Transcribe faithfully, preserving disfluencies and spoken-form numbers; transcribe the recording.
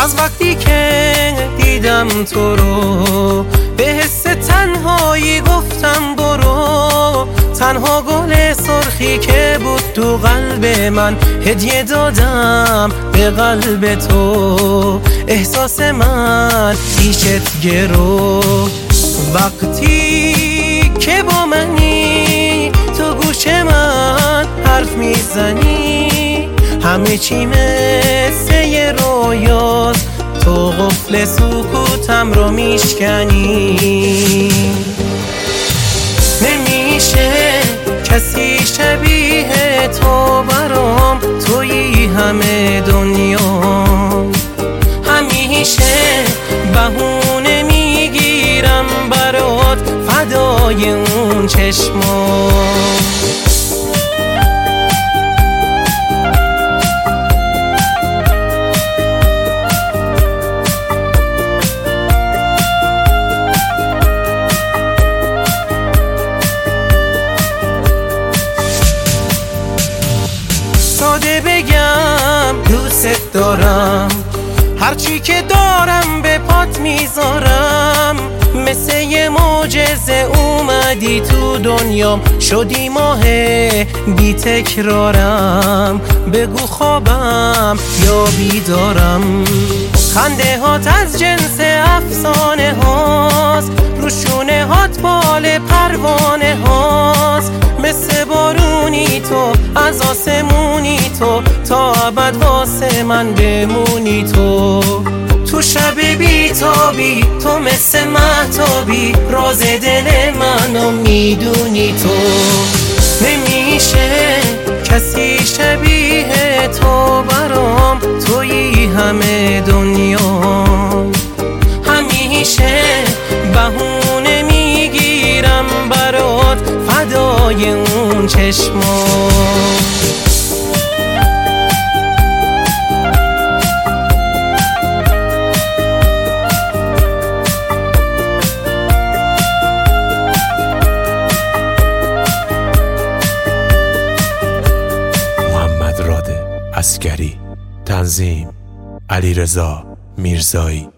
از وقتی که دیدم تو رو به حس تنهایی گفتم برو. تنها گل سرخی که بود تو قلب من هدیه دادم به قلب تو. احساس من پیشت گرو وقتی که با منی تو گوش من حرف میزنی. همه چی مثل یه رویاست تو قفل سکوتم رو میشکنی. نمیشه کسی شبیه تو برام تویی همه دنیا. همیشه بهونه میگیرم برات فدای اون چشما. ساده بگم دوست دارم، هرچی که دارم به پات میذارم. مثل یه معجزه اومدی تو دنیام، شدی ماه بی تکرارم. بگو خوابم یا بیدارم، خنده هات از جنس افسانه هاست، روشونه هات بال پروانه هاست. مثل بارونی تو از آسمونی تو تا ابد واسه من بمونی تو. تو شب بیتابی تو مثل مهتابی، راز دل منو میدونی تو. نمیشه کسی شبیه تو برام تویی همه دنیا. همیشه بهونه میگیرم برات فدای اون چشما. عسکری، تنظیم علیرضا میرزایی.